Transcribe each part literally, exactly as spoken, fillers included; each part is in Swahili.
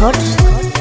Records.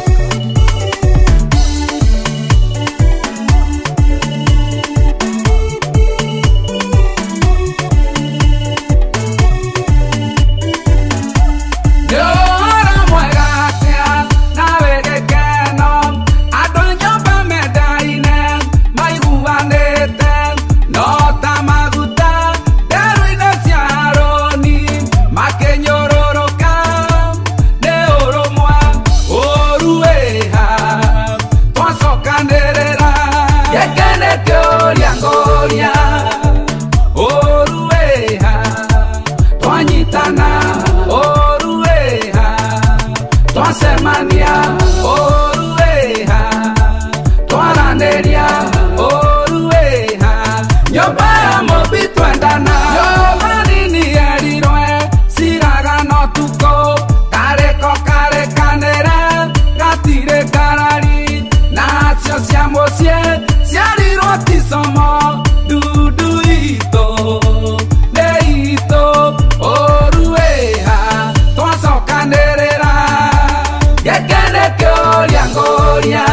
Semania, orueha, toaranderia, orueha, nyobaya mobitu endana, yobani ni eriroe, siraga no tuko, kareko kare kanere, gatire karari, nacio siamo sie, siariro tisomo, dudu ito, leito, orueha, toaso kanere. Yekene kyoria ngoria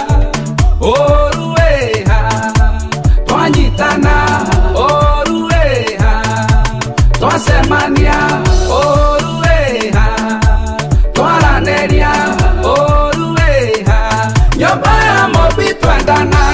orueha twanyitana orueha twasemania orueha twaraneria orueha nyumba ya mobi twendana.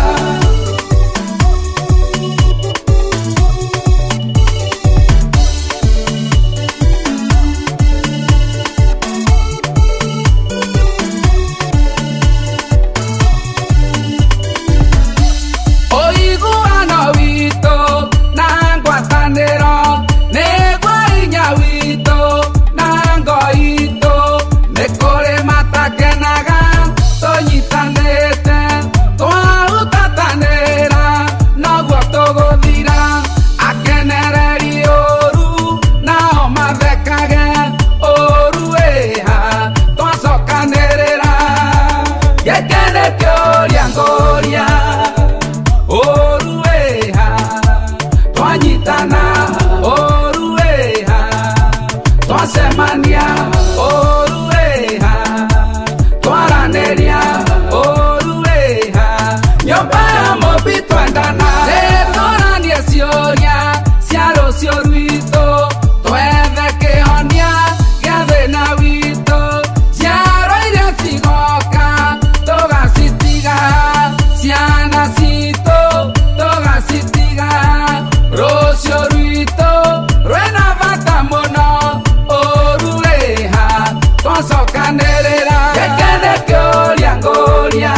Semania, orueha, twaraneria, orueha, nyumba ya mobi twendana, etorania sioria, siaro sioruito, twethe kihonia, giathina wito, siaro iria cigoka, tugacitiga, ciana cito, tugacitiga, rucio rwito, rwina bata muno. Socanerera, yekene kyoria ngoria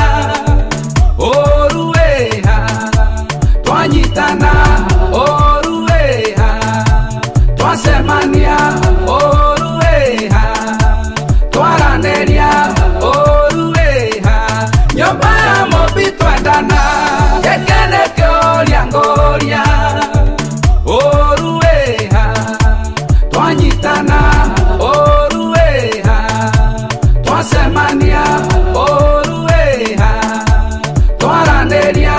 orueha, twanyitana orueha, twasemania orueha, twaraneria orueha, nyumba ya mobi twendana. Yekene kyoria ngoria orueha, twanyitana Semania, orueha, twaraneria,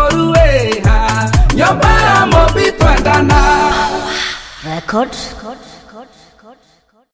orueha, nyumba ya mobi twendana. Records.